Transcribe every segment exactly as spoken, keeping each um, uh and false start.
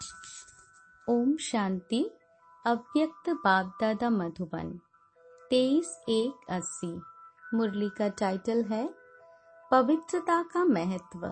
ओम शांति। अव्यक्त बाप दादा मधुबन तेईस एक अस्सी। मुरली का टाइटल है पवित्रता का महत्व।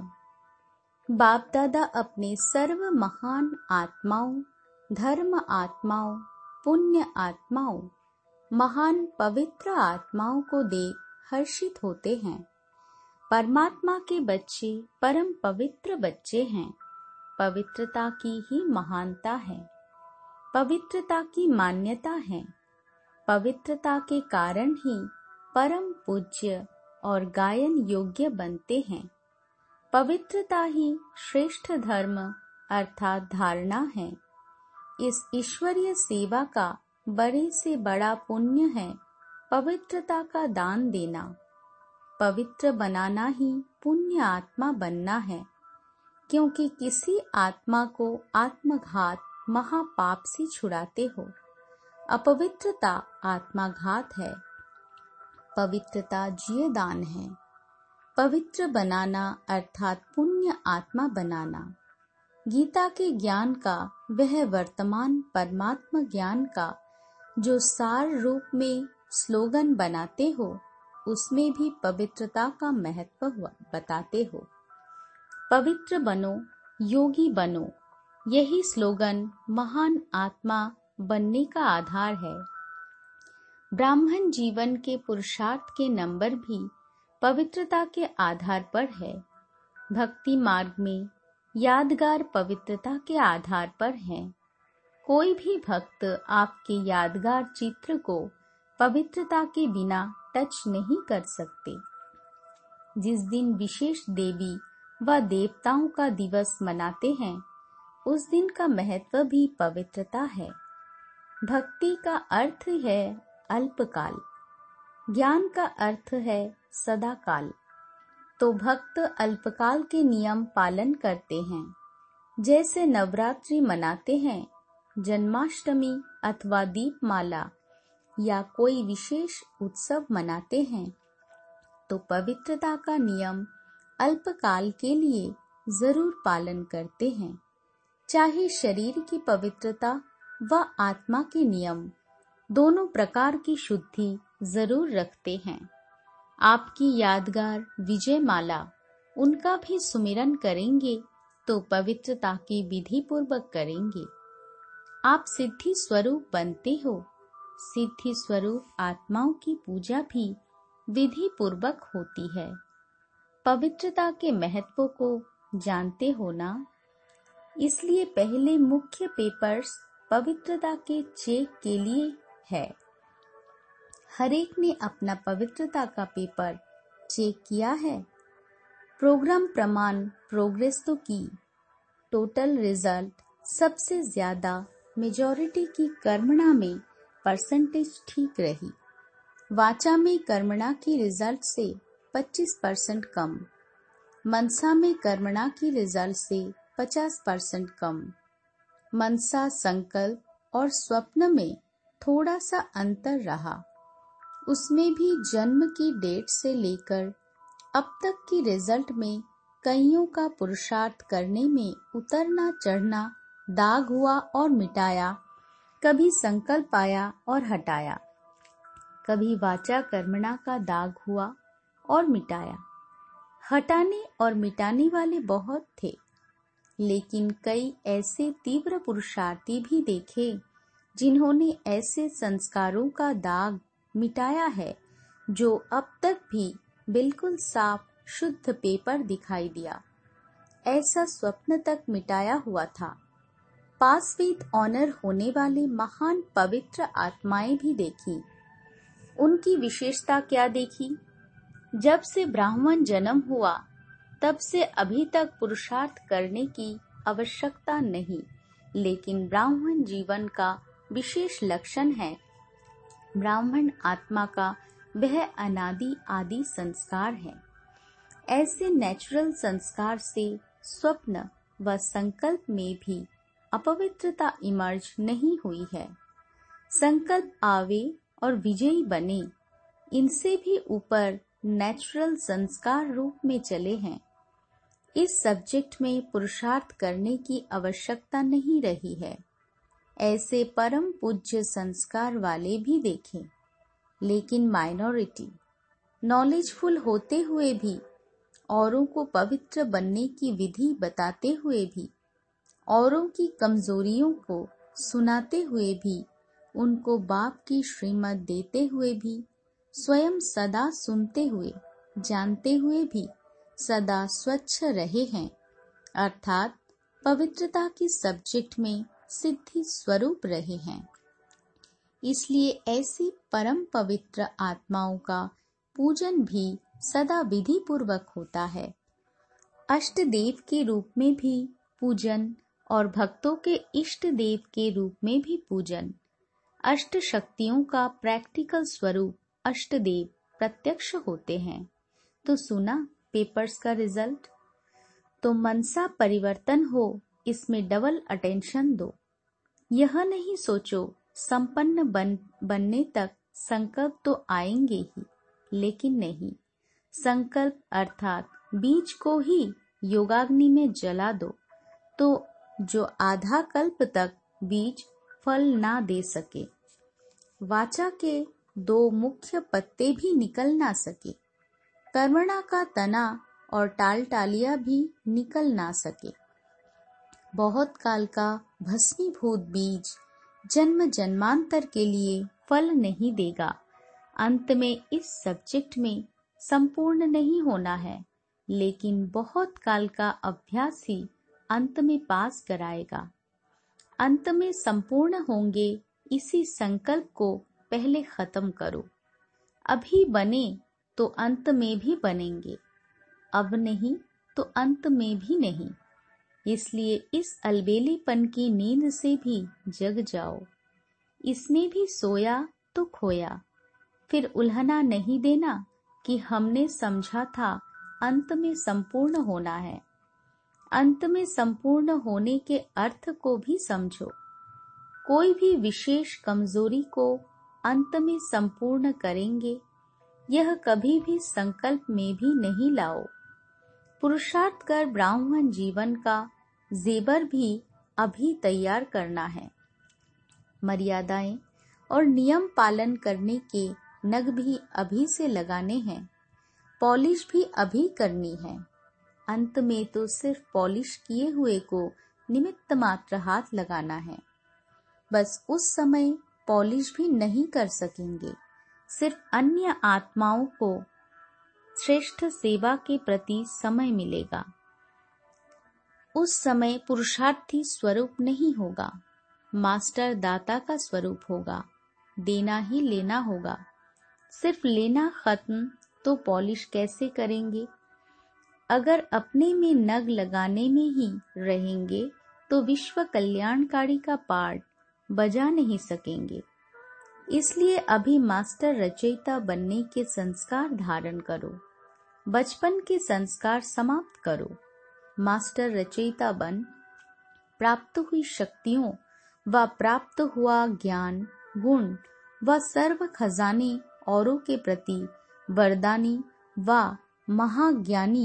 बाप दादा अपने सर्व महान आत्माओं, धर्म आत्माओं, पुण्य आत्माओं, महान पवित्र आत्माओं को देख हर्षित होते हैं। परमात्मा के बच्चे परम पवित्र बच्चे हैं। पवित्रता की ही महानता है, पवित्रता की मान्यता है। पवित्रता के कारण ही परम पूज्य और गायन योग्य बनते हैं। पवित्रता ही श्रेष्ठ धर्म अर्थात धारणा है। इस ईश्वरीय सेवा का बड़े से बड़ा पुण्य है पवित्रता का दान देना। पवित्र बनाना ही पुण्य आत्मा बनना है, क्योंकि किसी आत्मा को आत्मघात महापाप से छुड़ाते हो। अपवित्रता आत्माघात है, पवित्रता जीवदान है। पवित्र बनाना अर्थात पुण्य आत्मा बनाना। गीता के ज्ञान का, वह वर्तमान परमात्मा ज्ञान का जो सार रूप में स्लोगन बनाते हो, उसमें भी पवित्रता का महत्व बताते हो। पवित्र बनो, योगी बनो, यही स्लोगन महान आत्मा बनने का आधार है। ब्राह्मण जीवन के पुरुषार्थ के नंबर भी पवित्रता के आधार पर है। भक्ति मार्ग में यादगार पवित्रता के आधार पर है। कोई भी भक्त आपके यादगार चित्र को पवित्रता के बिना टच नहीं कर सकते। जिस दिन विशेष देवी व देवताओं का दिवस मनाते हैं, उस दिन का महत्व भी पवित्रता है। भक्ति का अर्थ है अल्पकाल, ज्ञान का अर्थ है सदाकाल। तो भक्त अल्पकाल के नियम पालन करते हैं। जैसे नवरात्रि मनाते हैं, जन्माष्टमी अथवा दीपमाला या कोई विशेष उत्सव मनाते हैं, तो पवित्रता का नियम अल्पकाल के लिए जरूर पालन करते हैं। चाहे शरीर की पवित्रता व आत्मा के नियम, दोनों प्रकार की शुद्धि जरूर रखते हैं। आपकी यादगार विजय माला, उनका भी सुमिरन करेंगे तो पवित्रता की विधि पूर्वक करेंगे। आप सिद्धि स्वरूप बनते हो। सिद्धि स्वरूप आत्माओं की पूजा भी विधि पूर्वक होती है। पवित्रता के महत्व को जानते हो ना, इसलिए पहले मुख्य पेपर्स पवित्रता के चेक के लिए है। हर एक ने अपना पवित्रता का पेपर चेक किया है। प्रोग्राम प्रमाण प्रोग्रेस तो की, टोटल रिजल्ट सबसे ज्यादा मेजॉरिटी की कर्मणा में परसेंटेज ठीक रही। वाचा में कर्मणा की रिजल्ट से पच्चीस परसेंट कम, मनसा में कर्मणा की रिजल्ट से पचास परसेंट कम। मनसा, संकल्प और स्वप्न में थोड़ा सा अंतर रहा। उसमें भी जन्म की डेट से लेकर अब तक की रिजल्ट में कईयों का पुरुषार्थ करने में उतरना चढ़ना दाग हुआ और मिटाया। कभी संकल्प आया और हटाया, कभी वाचा कर्मणा का दाग हुआ और मिटाया। हटाने और मिटाने वाले बहुत थे, लेकिन कई ऐसे तीव्र पुरुषार्थी भी देखे जिन्होंने ऐसे संस्कारों का दाग मिटाया है जो अब तक भी बिल्कुल साफ शुद्ध पेपर दिखाई दिया। ऐसा स्वप्न तक मिटाया हुआ था। पास विद ऑनर होने वाले महान पवित्र आत्माएं भी देखी। उनकी विशेषता क्या देखी? जब से ब्राह्मण जन्म हुआ, तब से अभी तक पुरुषार्थ करने की आवश्यकता नहीं, लेकिन ब्राह्मण जीवन का विशेष लक्षण है ब्राह्मण आत्मा का वह अनादि आदि संस्कार है। ऐसे नेचुरल संस्कार से स्वप्न व संकल्प में भी अपवित्रता इमर्ज नहीं हुई है। संकल्प आवे और विजयी बने, इनसे भी ऊपर नेचुरल संस्कार रूप में चले हैं। इस सब्जेक्ट में पुरुषार्थ करने की आवश्यकता नहीं रही है। ऐसे परम पूज्य संस्कार वाले भी देखें, लेकिन माइनॉरिटी नॉलेजफुल होते हुए भी, औरों को पवित्र बनने की विधि बताते हुए भी, औरों की कमजोरियों को सुनाते हुए भी, उनको बाप की श्रीमत देते हुए भी, स्वयं सदा सुनते हुए जानते हुए भी सदा स्वच्छ रहे हैं, अर्थात पवित्रता की सब्जेक्ट में सिद्धि स्वरूप रहे हैं। इसलिए ऐसी परम पवित्र आत्माओं का पूजन भी सदा विधि पूर्वक होता है। अष्ट देव के रूप में भी पूजन और भक्तों के इष्ट देव के रूप में भी पूजन। अष्ट शक्तियों का प्रैक्टिकल स्वरूप अष्ट देव प्रत्यक्ष होते हैं। तो सुना पेपर्स का रिजल्ट। तो मनसा परिवर्तन हो, इसमें डबल अटेंशन दो। यह नहीं सोचो संपन्न बन बनने तक संकल्प तो आएंगे ही, लेकिन नहीं, संकल्प अर्थात बीज को ही योगाग्नि में जला दो, तो जो आधा कल्प तक बीज फल ना दे सके, वाचा के दो मुख्य पत्ते भी निकल ना सके, कर्मणा का तना और टाल टालिया भी निकल ना सके, बहुत काल का भस्मीभूत बीज जन्म जन्मांतर के लिए फल नहीं देगा। अंत में इस सब्जेक्ट में संपूर्ण नहीं होना है, लेकिन बहुत काल का अभ्यास ही अंत में पास कराएगा। अंत में संपूर्ण होंगे, इसी संकल्प को पहले खत्म करो। अभी बने तो अंत में भी बनेंगे, अब नहीं तो अंत में भी नहीं। इसलिए इस अलबेलेपन की नींद से भी जग जाओ। इसमें भी सोया तो खोया, फिर उल्हना नहीं देना कि हमने समझा था अंत में संपूर्ण होना है। अंत में संपूर्ण होने के अर्थ को भी समझो। कोई भी विशेष कमजोरी को अंत में संपूर्ण करेंगे, यह कभी भी संकल्प में भी नहीं लाओ। पुरुषार्थ कर ब्राह्मण जीवन का जेबर भी अभी तैयार करना है। मर्यादाएं और नियम पालन करने के नग भी अभी से लगाने हैं। पॉलिश भी अभी करनी है। अंत में तो सिर्फ पॉलिश किए हुए को निमित्त मात्र हाथ लगाना है। बस उस समय पॉलिश भी नहीं कर सकेंगे। सिर्फ अन्य आत्माओं को श्रेष्ठ सेवा के प्रति समय मिलेगा। उस समय पुरुषार्थी स्वरूप नहीं होगा, मास्टर दाता का स्वरूप होगा। देना ही लेना होगा। सिर्फ लेना खत्म तो पॉलिश कैसे करेंगे? अगर अपने में नग लगाने में ही रहेंगे तो विश्व कल्याणकारी का पार्ट बजा नहीं सकेंगे। इसलिए अभी मास्टर रचयिता बनने के संस्कार धारण करो। बचपन के संस्कार समाप्त करो। मास्टर रचयिता बन प्राप्त हुई शक्तियों व प्राप्त हुआ ज्ञान, गुण व सर्व खजाने औरों के प्रति वरदानी व महाज्ञानी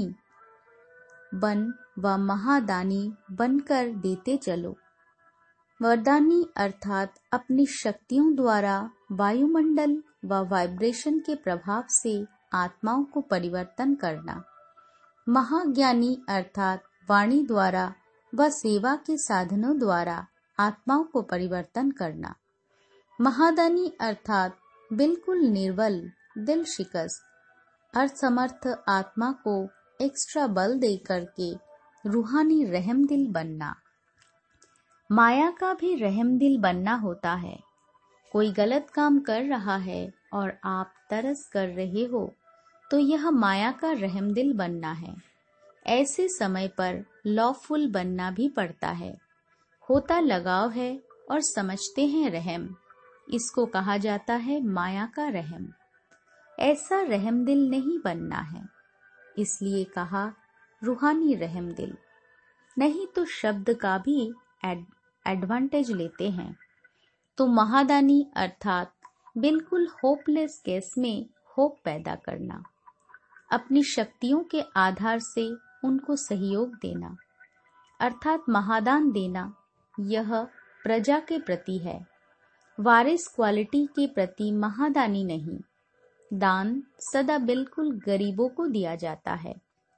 बन व महादानी बनकर देते चलो। वरदानी अर्थात अपनी शक्तियों द्वारा वायुमंडल व वाइब्रेशन के प्रभाव से आत्माओं को परिवर्तन करना। महाज्ञानी अर्थात वाणी द्वारा व सेवा के साधनों द्वारा आत्माओं को परिवर्तन करना। महादानी अर्थात बिल्कुल निर्बल, दिल शिकस्त, असमर्थ आत्मा को एक्स्ट्रा बल दे करके रूहानी रहमदिल बनना। माया का भी रहमदिल बनना होता है। कोई गलत काम कर रहा है और आप तरस कर रहे हो, तो यह माया का रहमदिल बनना है। ऐसे समय पर लॉफुल बनना भी पड़ता है। होता लगाव है और समझते हैं रहम, इसको कहा जाता है माया का रहम। ऐसा रहमदिल नहीं बनना है, इसलिए कहा रूहानी रहमदिल। नहीं तो शब्द का भी एड, एडवांटेज लेते हैं। तो महादानी अर्थात बिल्कुल होपलेस केस में होप पैदा करना। अपनी शक्तियों के आधार से उनको सहयोग देना अर्थात महादान देना, यह प्रजा के प्रति है, वारिस क्वालिटी के प्रति महादानी नहीं। दान सदा बिल्कुल गरीबों को दिया जाता है,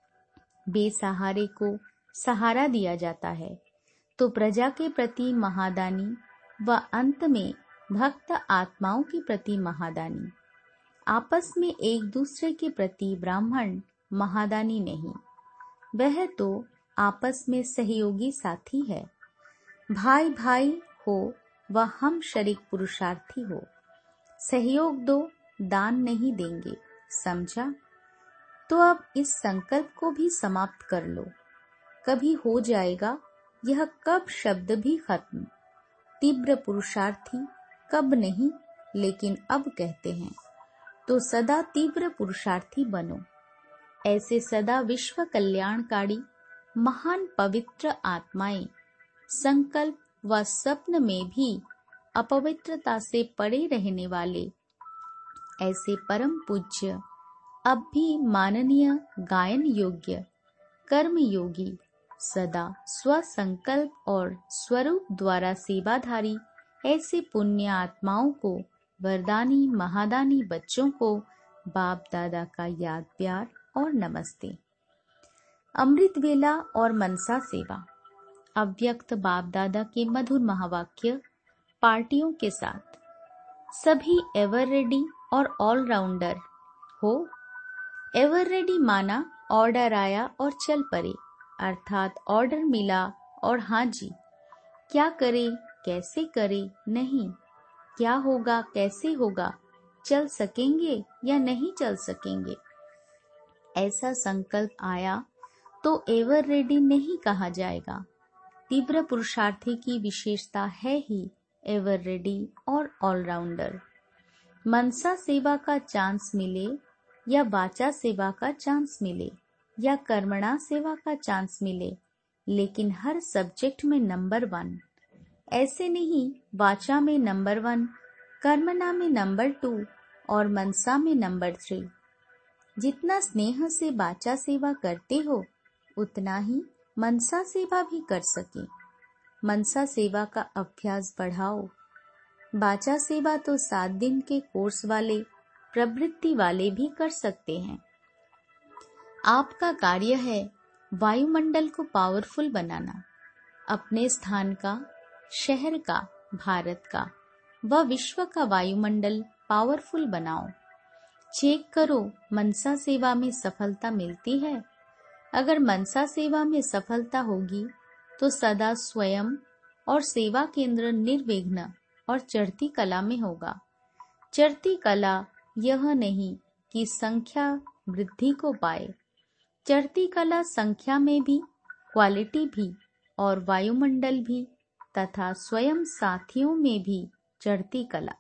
बेसहारे को सहारा दिया जाता है, तो प्रजा के प्रति महादानी व अंत में भक्त आत्माओं के प्रति महादानी। आपस में एक दूसरे के प्रति ब्राह्मण महादानी नहीं, वह तो आपस में सहयोगी साथी है। भाई भाई हो व हम शरीक पुरुषार्थी हो, सहयोग दो, दान नहीं देंगे, समझा? तो अब इस संकल्प को भी समाप्त कर लो। कभी हो जाएगा यह कब शब्द भी खत्म। तीव्र पुरुषार्थी कब नहीं, लेकिन अब कहते हैं, तो सदा तीव्र पुरुषार्थी बनो। ऐसे सदा विश्व कल्याणकारी महान पवित्र आत्माएं संकल्प व स्वप्न में भी अपवित्रता से पड़े रहने वाले ऐसे परम पूज्य, अब भी माननीय, गायन योग्य, कर्म योगी, सदा स्वसंकल्प और स्वरूप द्वारा सेवाधारी ऐसे पुण्य आत्माओं को, वरदानी महादानी बच्चों को बाप दादा का याद प्यार और नमस्ते। अमृत वेला और मनसा सेवा। अव्यक्त बाप दादा के मधुर महावाक्य पार्टियों के साथ। सभी एवर रेडी और ऑलराउंडर हो। एवर रेडी माना ऑर्डर आया और चल पड़े, अर्थात ऑर्डर मिला और हाँ जी, क्या करे, कैसे करे, नहीं, क्या होगा, कैसे होगा, चल सकेंगे या नहीं चल सकेंगे, ऐसा संकल्प आया तो एवर रेडी नहीं कहा जाएगा। तीव्र पुरुषार्थी की विशेषता है ही एवर रेडी और ऑलराउंडर। मनसा सेवा का चांस मिले या वाचा सेवा का चांस मिले या कर्मणा सेवा का चांस मिले, लेकिन हर सब्जेक्ट में नंबर वन। ऐसे नहीं वाचा में नंबर वन, कर्मणा में नंबर टू और मनसा में नंबर थ्री। जितना स्नेह से वाचा सेवा करते हो उतना ही मनसा सेवा भी कर सके। मनसा सेवा का अभ्यास बढ़ाओ। वाचा सेवा तो सात दिन के कोर्स वाले, प्रवृत्ति वाले भी कर सकते हैं। आपका कार्य है वायुमंडल को पावरफुल बनाना। अपने स्थान का, शहर का, भारत का व विश्व का वायुमंडल पावरफुल बनाओ। चेक करो मनसा सेवा में सफलता मिलती है। अगर मनसा सेवा में सफलता होगी तो सदा स्वयं और सेवा केंद्र निर्विघ्न और चढ़ती कला में होगा। चढ़ती कला यह नहीं कि संख्या वृद्धि को पाए, चढ़ती कला संख्या में भी, क्वालिटी भी और वायुमंडल भी तथा स्वयं साथियों में भी चढ़ती कला,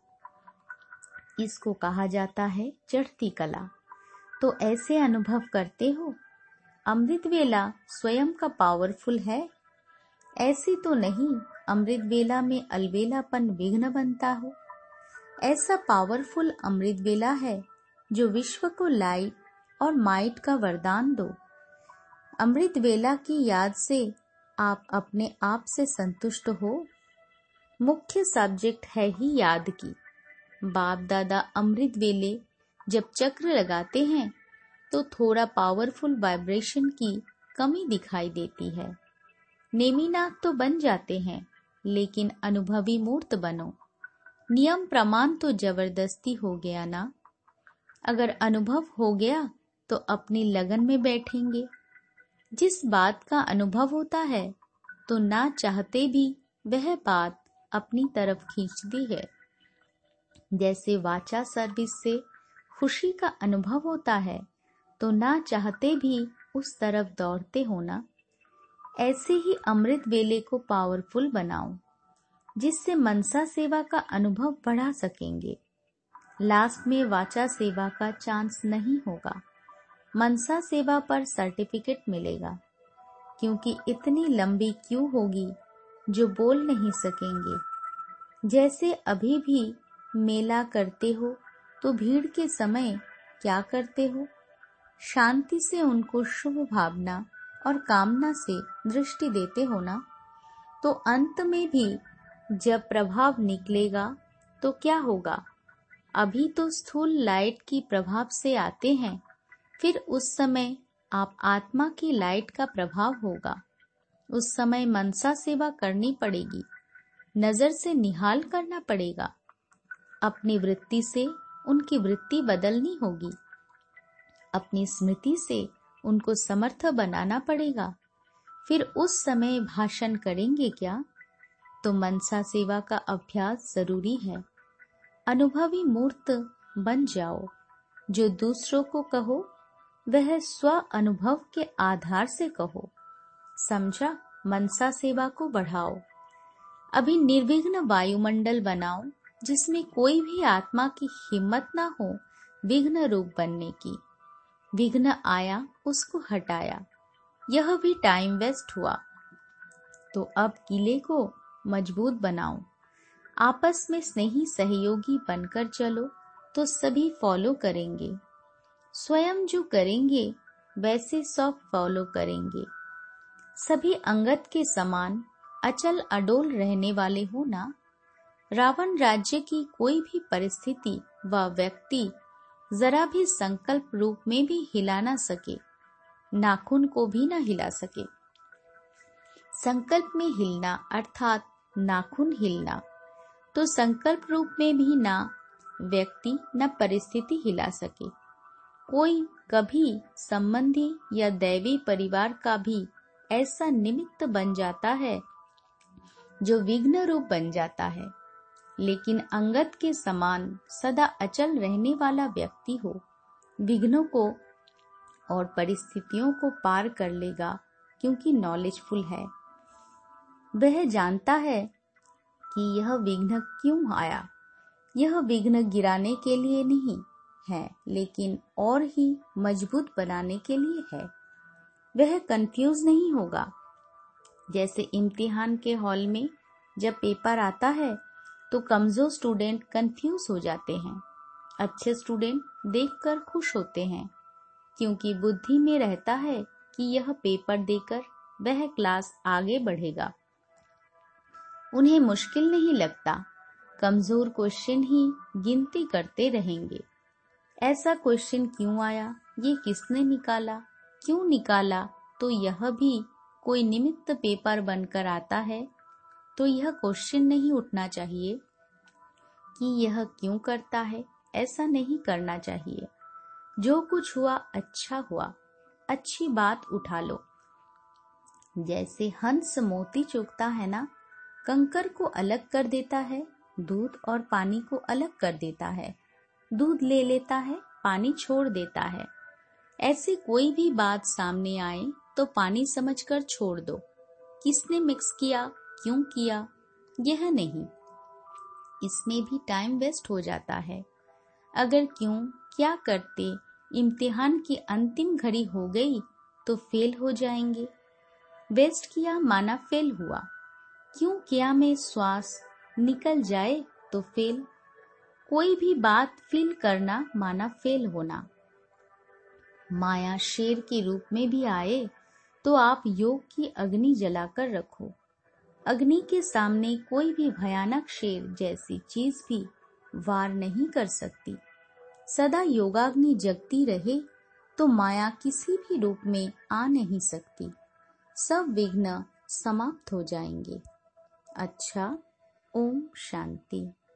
इसको कहा जाता है चढ़ती कला। तो ऐसे अनुभव करते हो अमृत वेला स्वयं का पावरफुल है। ऐसी तो नहीं अमृत वेला में अलवेलापन विघ्न बनता हो। ऐसा पावरफुल अमृत वेला है जो विश्व को लाइट और माइट का वरदान दो। अमृत वेला की याद से आप अपने आप से संतुष्ट हो। मुख्य सब्जेक्ट है ही याद की। बाप दादा अमृत वेले जब चक्र लगाते हैं तो थोड़ा पावरफुल वाइब्रेशन की कमी दिखाई देती है। नेमीनाथ तो बन जाते हैं, लेकिन अनुभवी मूर्त बनो। नियम प्रमाण तो जबरदस्ती हो गया ना। अगर अनुभव हो गया तो अपनी लगन में बैठेंगे। जिस बात का अनुभव होता है तो ना चाहते भी वह बात अपनी तरफ खींचती है। जैसे वाचा सर्विस से खुशी का अनुभव होता है तो ना चाहते भी उस तरफ दौड़ते हो ना। ऐसे ही अमृत वेले को पावरफुल बनाओ, जिससे मनसा सेवा का अनुभव बढ़ा सकेंगे। लास्ट में वाचा सेवा का चांस नहीं होगा, मनसा सेवा पर सर्टिफिकेट मिलेगा, क्योंकि इतनी लंबी क्यू होगी जो बोल नहीं सकेंगे। जैसे अभी भी मेला करते हो तो भीड़ के समय क्या करते हो? शांति से उनको शुभ भावना और कामना से दृष्टि देते हो ना, तो अंत में भी जब प्रभाव निकलेगा तो क्या होगा? अभी तो स्थूल लाइट की प्रभाव से आते हैं, फिर उस समय आप आत्मा की लाइट का प्रभाव होगा। उस समय मनसा सेवा करनी पड़ेगी, नजर से निहाल करना पड़ेगा, अपनी वृत्ति से उनकी वृत्ति बदलनी होगी, अपनी स्मृति से उनको समर्थ बनाना पड़ेगा। फिर उस समय भाषण करेंगे क्या? तो मनसा सेवा का अभ्यास जरूरी है। अनुभवी मूर्त बन जाओ। जो दूसरों को कहो वह स्व अनुभव के आधार से कहो। समझा? मनसा सेवा को बढ़ाओ। अभी निर्विघ्न वायुमंडल बनाओ, जिसमें कोई भी आत्मा की हिम्मत ना हो विघ्न रूप बनने की। विघ्न आया, उसको हटाया, यह भी टाइम वेस्ट हुआ। तो अब किले को मजबूत बनाओ। आपस में स्नेही सहयोगी बनकर चलो तो सभी फॉलो करेंगे। स्वयं जो करेंगे वैसे सब फॉलो करेंगे। सभी अंगत के समान अचल अडोल रहने वाले हो ना। रावण राज्य की कोई भी परिस्थिति व व्यक्ति जरा भी संकल्प रूप में भी हिला ना सके, नाखून को भी ना हिला सके। संकल्प में हिलना अर्थात नाखून हिलना, तो संकल्प रूप में भी ना व्यक्ति न परिस्थिति हिला सके। कोई कभी संबंधी या दैवी परिवार का भी ऐसा निमित्त बन जाता है जो विघ्न रूप बन जाता है, लेकिन अंगत के समान सदा अचल रहने वाला व्यक्ति हो, विघ्नों को और परिस्थितियों को पार कर लेगा, क्योंकि नॉलेजफुल है। वह जानता है कि यह विघ्न क्यों आया। यह विघ्न गिराने के लिए नहीं है, लेकिन और ही मजबूत बनाने के लिए है। वह कंफ्यूज नहीं होगा। जैसे इम्तिहान के हॉल में जब पेपर आता है तो कमजोर स्टूडेंट कंफ्यूज हो जाते हैं, अच्छे स्टूडेंट देखकर खुश होते हैं, क्योंकि बुद्धि में रहता है कि यह पेपर देकर वह क्लास आगे बढ़ेगा। उन्हें मुश्किल नहीं लगता। कमजोर क्वेश्चन ही गिनती करते रहेंगे। ऐसा क्वेश्चन क्यों आया, ये किसने निकाला, क्यों निकाला, तो यह भी कोई निमित्त पेपर बनकर आता है। तो यह क्वेश्चन नहीं उठना चाहिए कि यह क्यों करता है। ऐसा नहीं करना चाहिए। जो कुछ हुआ अच्छा हुआ, अच्छी बात उठा लो। जैसे हंस मोती चुगता है ना, कंकर को अलग कर देता है, दूध और पानी को अलग कर देता है, दूध ले लेता है, पानी छोड़ देता है। ऐसे कोई भी बात सामने आए तो पानी समझकर छोड़ दो। किसने मिक्स किया, क्यों किया, यह नहीं। इसमें भी टाइम वेस्ट हो जाता है। अगर क्यों क्या करते इम्तिहान की अंतिम घड़ी हो गई तो फेल हो जाएंगे। वेस्ट किया माना फेल हुआ। क्यों किया में श्वास निकल जाए तो फेल। कोई भी बात फील करना माना फेल होना। माया शेर के रूप में भी आए तो आप योग की अग्नि जलाकर रखो। अग्नि के सामने कोई भी भयानक शेर जैसी चीज भी वार नहीं कर सकती। सदा योगाग्नि जगती रहे तो माया किसी भी रूप में आ नहीं सकती। सब विघ्न समाप्त हो जाएंगे। अच्छा, ओम शांति।